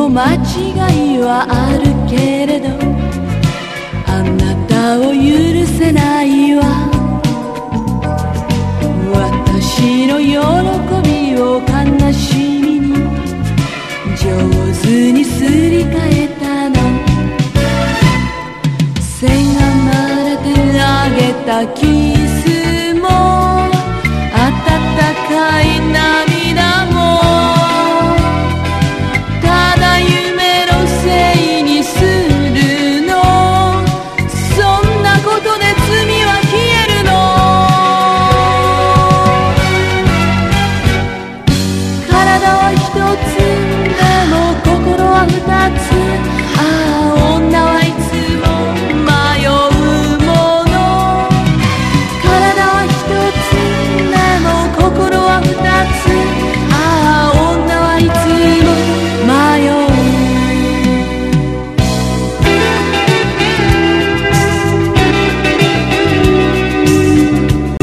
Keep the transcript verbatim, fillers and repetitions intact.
間違いはあるけれどあなたを許せないわ。私の喜びを悲しみに上手にすり替えたの。せがまれてあげた君